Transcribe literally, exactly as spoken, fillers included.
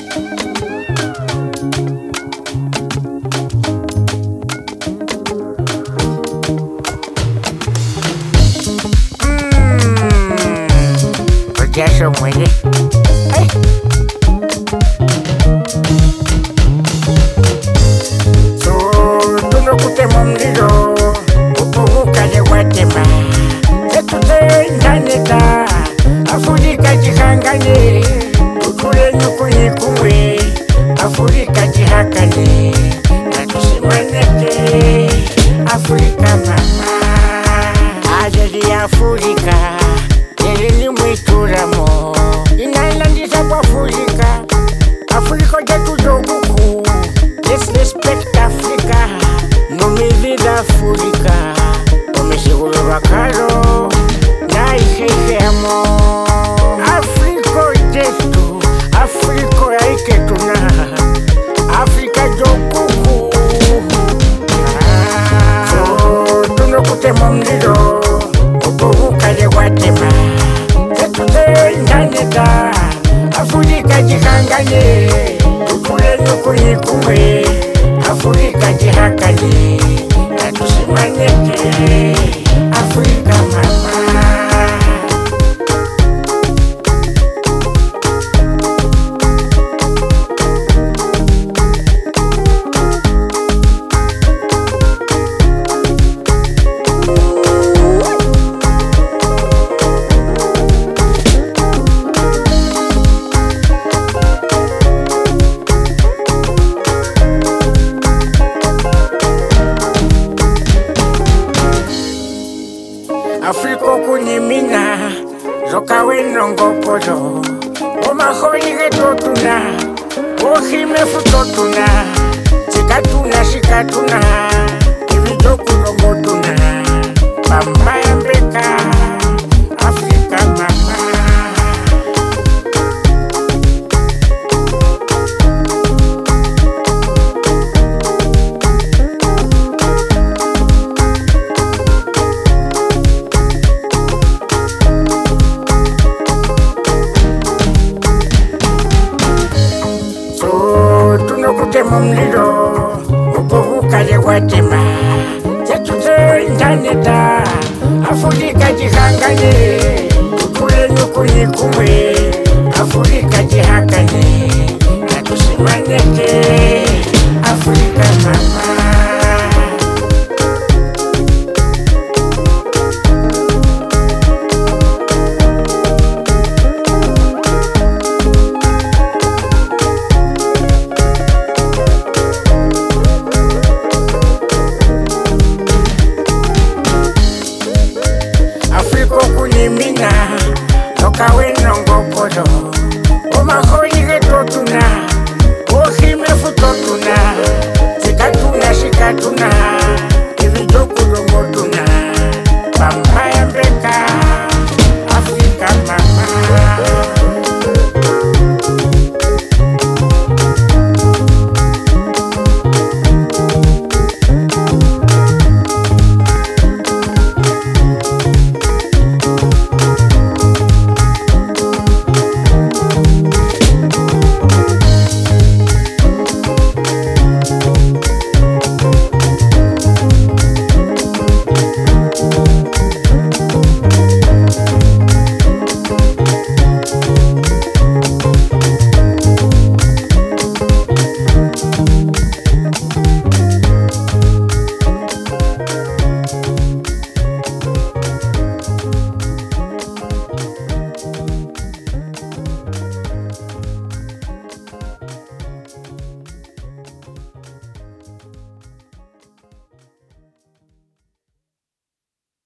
Jasho mwene hey. So tunokutema mlilo upuhuka je watema etute ndaneta Afrika jihangane tutule nyukunye kumwe Afrika jihakane na tusimaneke Afrika mama ajali Afrika Nilini mwituramo Inalandisa kwa Afrika Afrika jetu joguku Let's respect Africa No me vida Afrika Omeshigulu wakaro Na ikekemo Afrika jetu Afrika ya iketuna Afrika joguku So tunokutema mlilo Upuhuka je watema Ndaneta Afrika jihangane Tukule nyukunye kumwe Afrika jihakane na tusimaneke Afrika mama Afrika kunyimina Zoka wenongo pozo Omaholi getotuna Ohime futotuna Sikatuna sikatuna Ibijoku longotuna Mama yambeka Afrika mama Tunokutema mlilo upuhuka je watema Jetute ndaneta Afrika jihangane Tukule nyukunye kumwe Afrika jihakane na tusimaneke Afrika mama Mina Noka wenongo pozo Omaholi